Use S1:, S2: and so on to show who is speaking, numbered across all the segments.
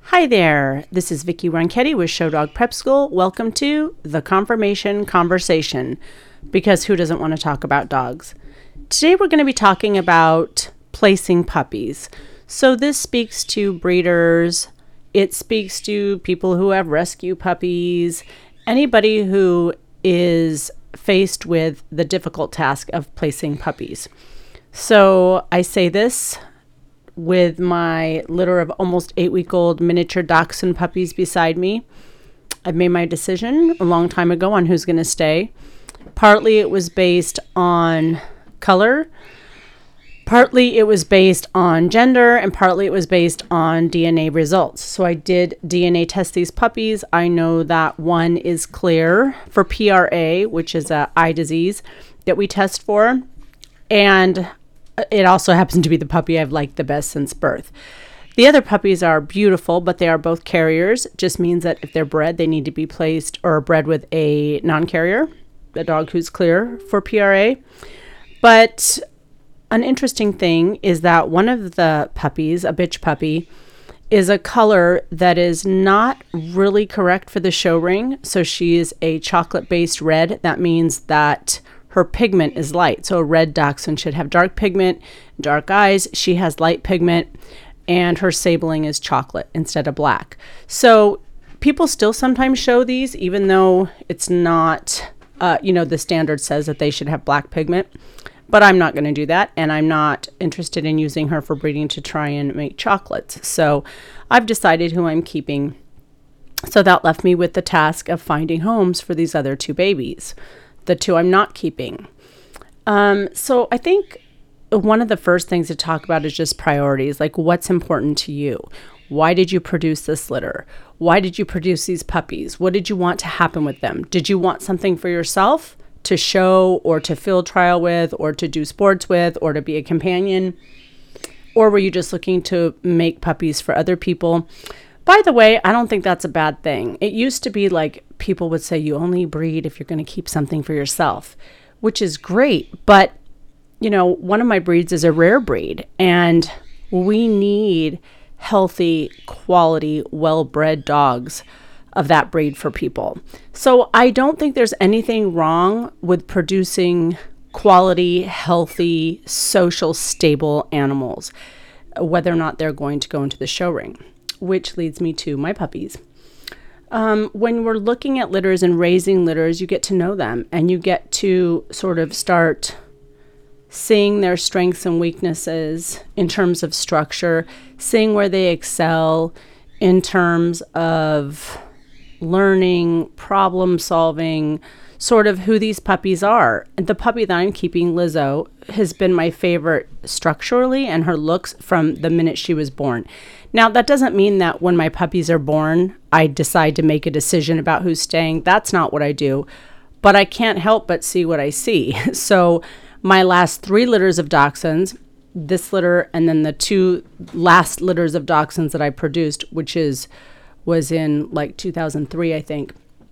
S1: Hi there, this is Vicki Ronchetti with Show Dog Prep School. Welcome to the Confirmation Conversation, because who doesn't want to talk about dogs? Today we're going to be talking about placing puppies. So this speaks to breeders, it speaks to people who have rescue puppies, anybody who is faced with the difficult task of placing puppies. So I say this with my litter of almost 8-week-old miniature dachshund puppies beside me. I've made my decision a long time ago on who's going to stay. Partly it was based on color, partly it was based on gender, and partly it was based on DNA results. So I did DNA test these puppies. I know that one is clear for PRA, which is an eye disease that we test for, and it also happens to be the puppy I've liked the best since birth. The other puppies are beautiful, but they are both carriers. It just means that if they're bred, they need to be placed or bred with a non-carrier, a dog who's clear for PRA. But an interesting thing is that one of the puppies, a bitch puppy, is a color that is not really correct for the show ring. So she is a chocolate-based red. That means that her pigment is light. So a red dachshund should have dark pigment, dark eyes. She has light pigment, and her sabling is chocolate instead of black. So people still sometimes show these, even though it's not, the standard says that they should have black pigment. But I'm not going to do that, and I'm not interested in using her for breeding to try and make chocolates. So I've decided who I'm keeping. So that left me with the task of finding homes for these other two babies. The two I'm not keeping. So I think one of the first things to talk about is just priorities, like what's important to you. Why did you produce this litter? Why did you produce these puppies? What did you want to happen with them? Did you want something for yourself to show or to field trial with or to do sports with or to be a companion? Or were you just looking to make puppies for other people? By the way, I don't think that's a bad thing. It used to be like people would say you only breed if you're going to keep something for yourself, which is great. But, one of my breeds is a rare breed, and we need healthy, quality, well-bred dogs of that breed for people. So I don't think there's anything wrong with producing quality, healthy, social, stable animals, whether or not they're going to go into the show ring. Which leads me to my puppies. When we're looking at litters and raising litters, you get to know them, and you get to sort of start seeing their strengths and weaknesses in terms of structure, seeing where they excel in terms of learning, problem solving, sort of who these puppies are. The puppy that I'm keeping, Lizzo, has been my favorite structurally and her looks from the minute she was born. Now, that doesn't mean that when my puppies are born, I decide to make a decision about who's staying. That's not what I do. But I can't help but see what I see. So my last 3 litters of dachshunds, this litter and then the 2 last litters of dachshunds that I produced, which was in like 2003, I think.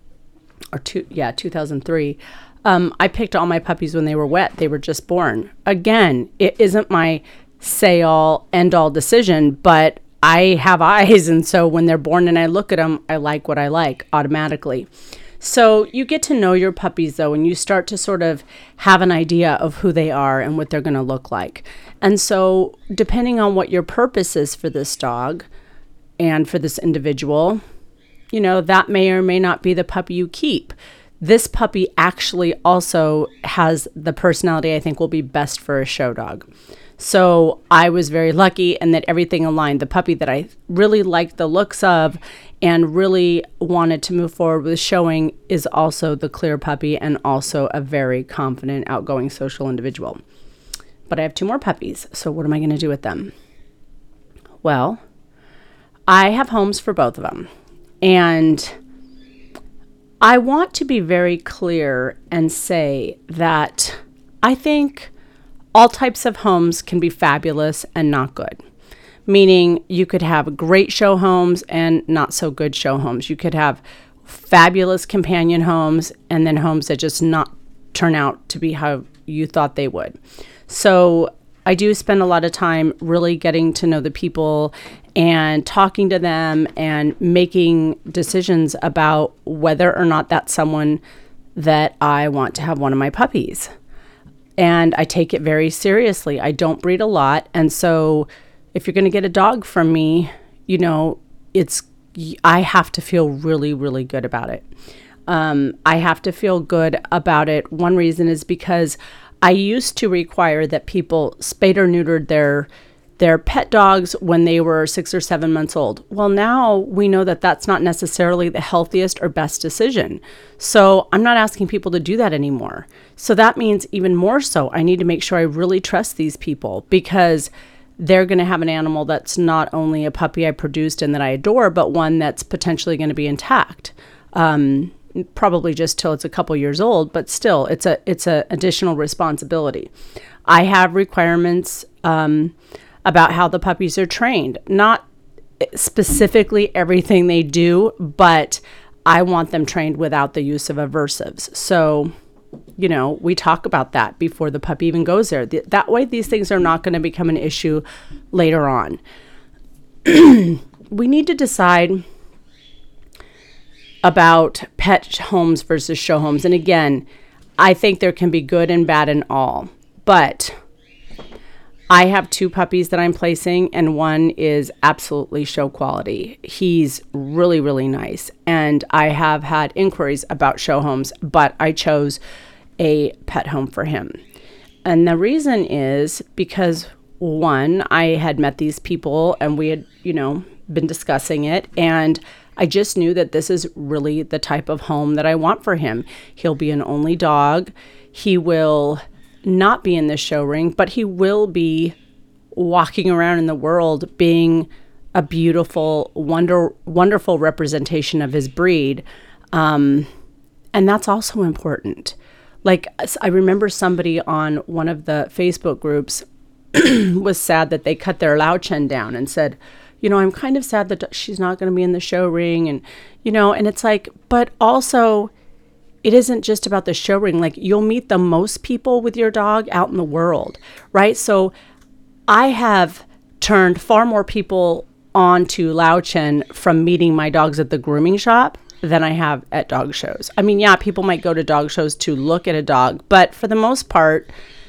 S1: 2003. I picked all my puppies when they were wet. They were just born. Again, it isn't my say-all, end-all decision, but I have eyes, and so when they're born and I look at them, I like what I like automatically. So you get to know your puppies, though, and you start to sort of have an idea of who they are and what they're going to look like. And so depending on what your purpose is for this dog and for this individual, that may or may not be the puppy you keep. This puppy actually also has the personality I think will be best for a show dog. So I was very lucky and that everything aligned. The puppy that I really liked the looks of and really wanted to move forward with showing is also the clear puppy and also a very confident, outgoing, social individual. But I have 2 more puppies. So what am I going to do with them? Well, I have homes for both of them. And I want to be very clear and say that I think all types of homes can be fabulous and not good. Meaning you could have great show homes and not so good show homes. You could have fabulous companion homes and then homes that just not turn out to be how you thought they would. So I do spend a lot of time really getting to know the people and talking to them and making decisions about whether or not that's someone that I want to have one of my puppies. And I take it very seriously. I don't breed a lot. And so if you're going to get a dog from me, I have to feel really, really good about it. I have to feel good about it. One reason is because I used to require that people spayed or neutered their pet dogs when they were 6 or 7 months old. Well, now we know that that's not necessarily the healthiest or best decision. So I'm not asking people to do that anymore. So that means even more so, I need to make sure I really trust these people, because they're going to have an animal that's not only a puppy I produced and that I adore, but one that's potentially going to be intact. Probably just till it's a couple years old, but still, it's a additional responsibility. I have requirements about how the puppies are trained. Not specifically everything they do, but I want them trained without the use of aversives. So, we talk about that before the puppy even goes there. That way, these things are not going to become an issue later on. We need to decide about pet homes versus show homes. And again, I think there can be good and bad in all. But I have 2 puppies that I'm placing, and one is absolutely show quality. He's really, really nice. And I have had inquiries about show homes, but I chose a pet home for him. And the reason is because, one, I had met these people and we had, been discussing it, and I just knew that this is really the type of home that I want for him. He'll be an only dog. He will not be in the show ring, but he will be walking around in the world being a beautiful, wonderful representation of his breed. And that's also important. Like, I remember somebody on one of the Facebook groups was sad that they cut their Lao Chen down and said, I'm kind of sad that she's not going to be in the show ring. And, and it's like, but also it isn't just about the show ring. Like, you'll meet the most people with your dog out in the world, right? So I have turned far more people on to Lao Chen from meeting my dogs at the grooming shop than I have at dog shows. I mean, yeah, people might go to dog shows to look at a dog, but for the most part,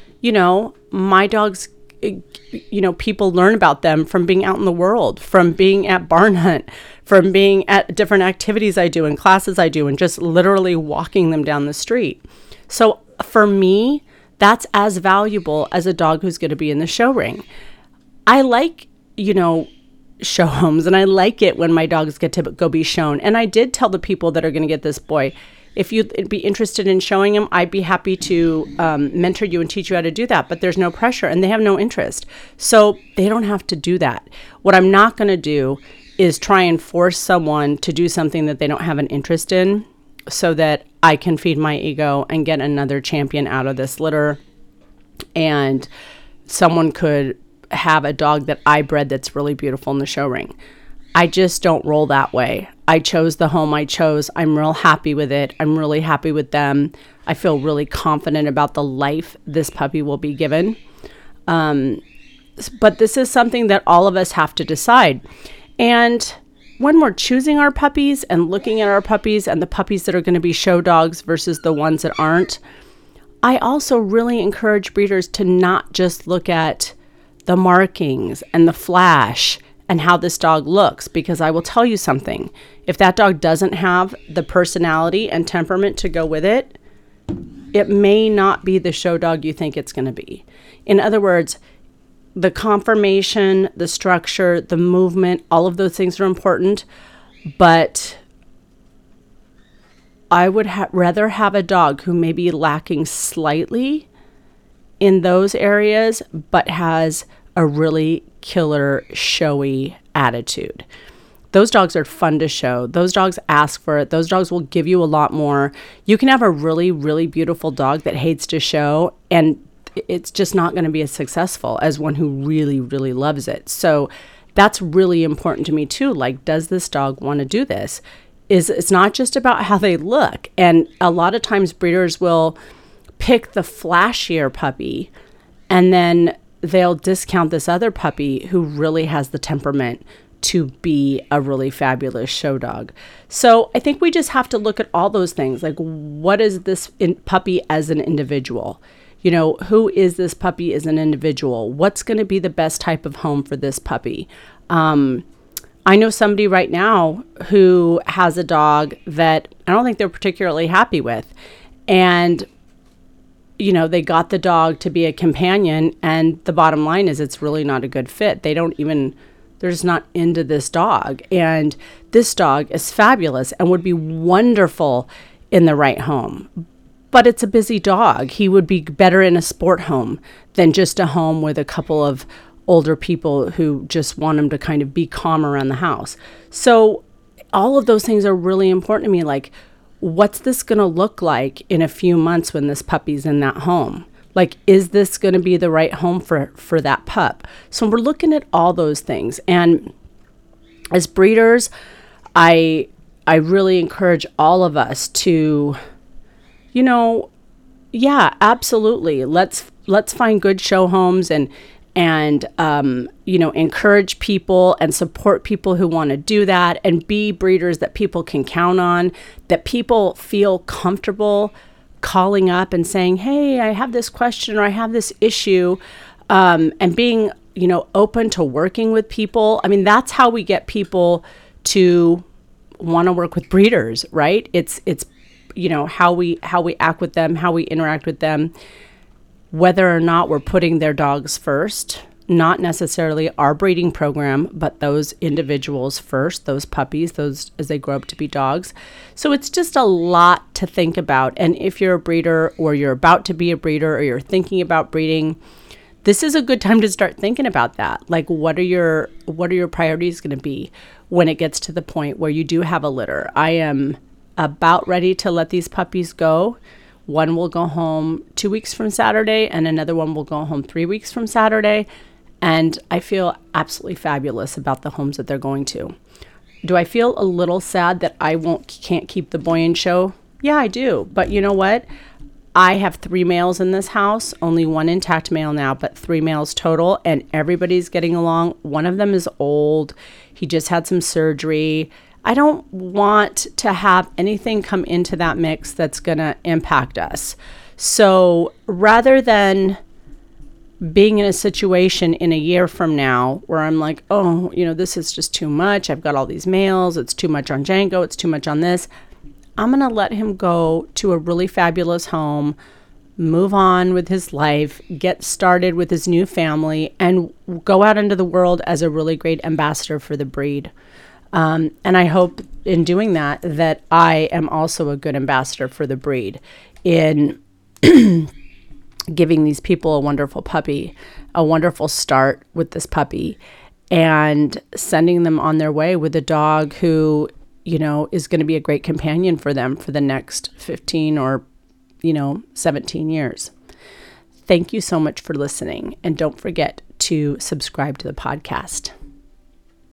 S1: my dogs, people learn about them from being out in the world, from being at barn hunt, from being at different activities I do and classes I do, and just literally walking them down the street. So for me, that's as valuable as a dog who's going to be in the show ring. I like, show homes, and I like it when my dogs get to go be shown. And I did tell the people that are going to get this boy, if you'd be interested in showing him, I'd be happy to mentor you and teach you how to do that. But there's no pressure, and they have no interest. So they don't have to do that. What I'm not going to do is try and force someone to do something that they don't have an interest in, so that I can feed my ego and get another champion out of this litter. And someone could have a dog that I bred that's really beautiful in the show ring. I just don't roll that way. I chose the home I chose. I'm real happy with it. I'm really happy with them. I feel really confident about the life this puppy will be given. But this is something that all of us have to decide. And when we're choosing our puppies and looking at our puppies and the puppies that are going to be show dogs versus the ones that aren't, I also really encourage breeders to not just look at the markings and the flash and how this dog looks, because I will tell you something. If that dog doesn't have the personality and temperament to go with it, it may not be the show dog you think it's going to be. In other words, the conformation, the structure, the movement, all of those things are important, but I would rather have a dog who may be lacking slightly in those areas, but has a really killer, showy attitude. Those dogs are fun to show. Those dogs ask for it. Those dogs will give you a lot more. You can have a really, really beautiful dog that hates to show, and it's just not going to be as successful as one who really, really loves it. So that's really important to me too. Like, does this dog want to do this? It's not just about how they look. And a lot of times breeders will pick the flashier puppy, and then they'll discount this other puppy who really has the temperament to be a really fabulous show dog. So I think we just have to look at all those things. Like, what is this puppy as an individual? You know, who is this puppy as an individual? What's going to be the best type of home for this puppy? I know somebody right now who has a dog that I don't think they're particularly happy with. And, you know, they got the dog to be a companion, and the bottom line is it's really not a good fit. They're just not into this dog. And this dog is fabulous and would be wonderful in the right home. But it's a busy dog. He would be better in a sport home than just a home with a couple of older people who just want him to kind of be calm around the house. So all of those things are really important to me. Like, what's this going to look like in a few months when this puppy's in that home? Like, is this going to be the right home for that pup? So we're looking at all those things. And as breeders, I really encourage all of us to, you know, yeah, absolutely. Let's find good show homes and you know, encourage people and support people who want to do that, and be breeders that people can count on, that people feel comfortable calling up and saying, hey, I have this question or I have this issue, and being, you know, open to working with people. I mean, that's how we get people to want to work with breeders, right? It's you know, how we act with them, how we interact with them, whether or not we're putting their dogs first, not necessarily our breeding program, but those individuals first, those puppies, those as they grow up to be dogs. So it's just a lot to think about. And if you're a breeder, or you're about to be a breeder, or you're thinking about breeding, this is a good time to start thinking about that. Like, what are your priorities going to be when it gets to the point where you do have a litter? I am about ready to let these puppies go. One will go home 2 weeks from Saturday, and another one will go home 3 weeks from Saturday. And I feel absolutely fabulous about the homes that they're going to. Do I feel a little sad that I can't keep the boy in show? Yeah, I do. But you know what? I have 3 males in this house, only 1 intact male now, but 3 males total, and everybody's getting along. One of them is old. He just had some surgery. I don't want to have anything come into that mix that's going to impact us. So rather than being in a situation in a year from now where I'm like, oh, you know, this is just too much. I've got all these males. It's too much on Django. It's too much on this. I'm going to let him go to a really fabulous home, move on with his life, get started with his new family, and go out into the world as a really great ambassador for the breed. And I hope in doing that I am also a good ambassador for the breed in giving these people a wonderful puppy, a wonderful start with this puppy, and sending them on their way with a dog who, you know, is going to be a great companion for them for the next 15 or, 17 years. Thank you so much for listening. And don't forget to subscribe to the podcast.